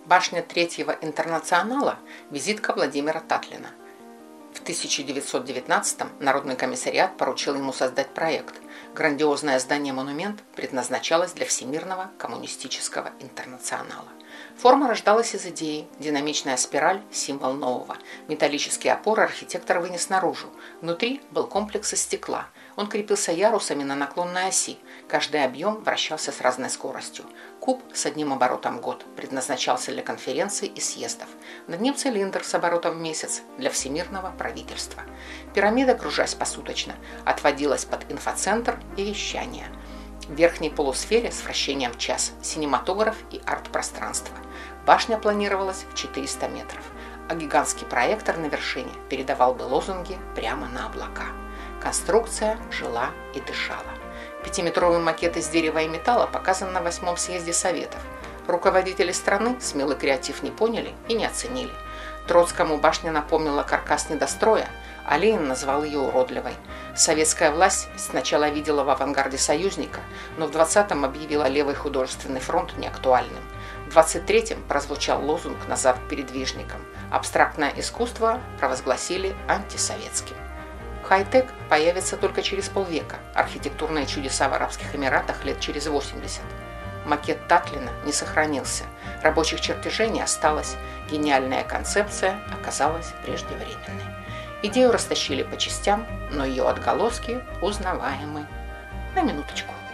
Башня Третьего интернационала – визитка Владимира Татлина. В 1919-м Народный комиссариат поручил ему создать проект. Грандиозное здание-монумент предназначалось для Всемирного коммунистического интернационала. Форма рождалась из идеи. Динамичная спираль – символ нового. Металлические опоры архитектор вынес наружу. Внутри был комплекс из стекла. Он крепился ярусами на наклонной оси. Каждый объем вращался с разной скоростью. Куб с одним оборотом в год предназначался для конференций и съездов. Над ним цилиндр с оборотом в месяц для всемирного правительства. Пирамида, кружась посуточно, отводилась под инфоцентр и вещание. В верхней полусфере с вращением в час синематограф и арт-пространство. Башня планировалась в 400 метров, а гигантский проектор на вершине передавал бы лозунги прямо на облака. Конструкция жила и дышала. 5-метровый макет из дерева и металла показан на 8-м съезде Советов. Руководители страны смелый креатив не поняли и не оценили. Троцкому башня напомнила каркас недостроя, а Ленин назвал ее уродливой. Советская власть сначала видела в авангарде союзника, но в 20-м объявила левый художественный фронт неактуальным. В 23-м прозвучал лозунг «Назад к передвижникам». Абстрактное искусство провозгласили антисоветским. Хай-тек появится только через полвека, архитектурные чудеса в Арабских Эмиратах лет через 80. Макет Татлина не сохранился, рабочих чертежей не осталось, гениальная концепция оказалась преждевременной. Идею растащили по частям, но ее отголоски узнаваемы. На минуточку.